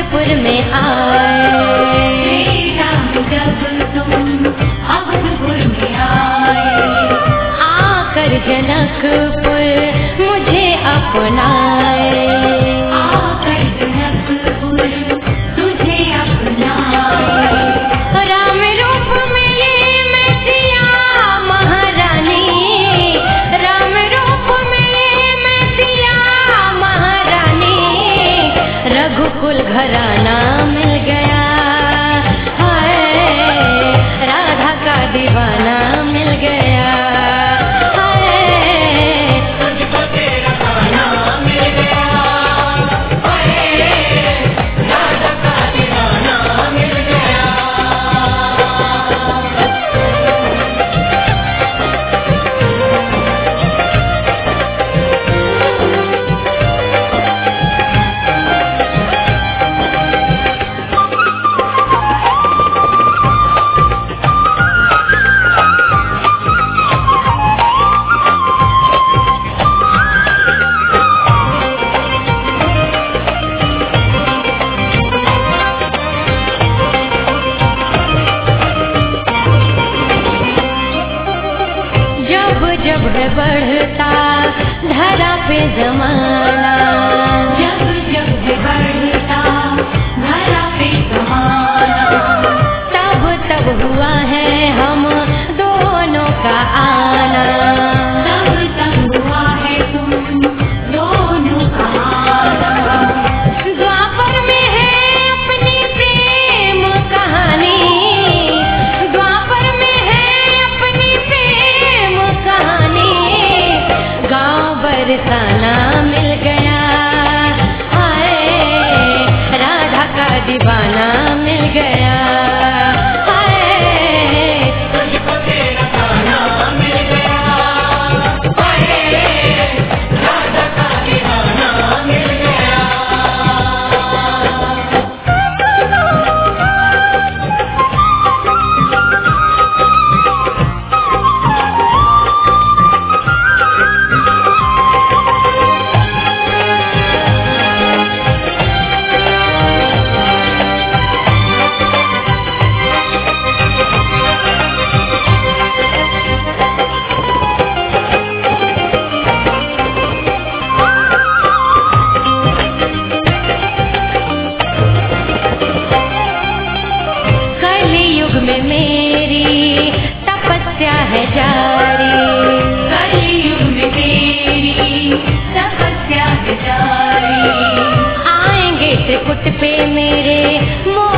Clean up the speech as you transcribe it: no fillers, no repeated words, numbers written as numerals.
अवधपुर में आए। श्री राम जब तुम अवधपुर में आए, आकर जनकपुर मुझे अपनाए। आकर जनकपुर तुझे अपनाए। राम रूप में ये मैं सिया महारानी, राम रूप में ये मैं सिया महारानी। रघुकुल घराना मिल गया, हाय राधा का दीवाना मिल गया। तुझको तेरा खाना मिल गया, राधा का दीवाना मिल गया। जब जब है बढ़ता धरा पे जमाना, जब जब है बढ़ता धरा पे जमाना, तब तब हुआ है हम दोनों का आना। तब तब हुआ है तुम दोनों का आना। द्वापर में है अपनी प्रेम कहानी, द्वापर में है अपनी प्रेम कहानी। गांव बरसाना मिल गया, हाय राधा का दीवाना मिल गया। हाय तुझको तेरा खाना मिल गया, राधा का दीवाना मिल गया। कलियुग में मेरी तपस्या है जारी, कलियुग में तेरी तपस्या है जारी। आएंगे त्रिकुट पे मेरे